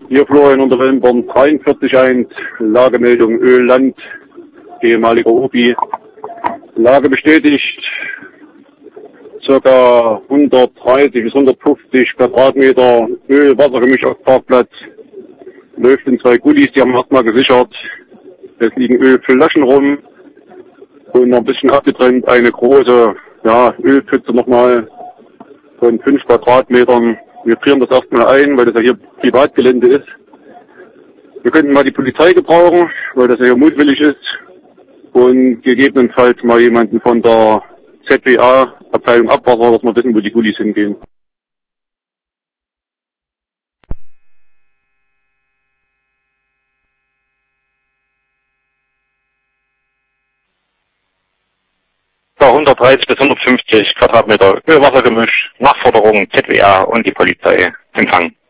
Hier Florian unter Wellenborn 43.1, Lagemeldung Ölland, ehemaliger Obi. Lage bestätigt, ca. 130 bis 150 Quadratmeter Öl-Wassergemisch auf Parkplatz. Läuft in 2 Gullis, die haben wir erstmal gesichert. Es liegen Ölflaschen rum und noch ein bisschen abgetrennt eine große Ölpfütze nochmal von 5 Quadratmetern. Wir frieren das erstmal ein, weil das ja hier Privatgelände ist. Wir könnten mal die Polizei gebrauchen, weil das ja hier mutwillig ist. Und gegebenenfalls mal jemanden von der ZWA, Abteilung Abwasser, dass wir wissen, wo die Gullis hingehen. Ja, 130 bis 150 Quadratmeter Ölwassergemisch, Nachforderung ZWA und die Polizei empfangen.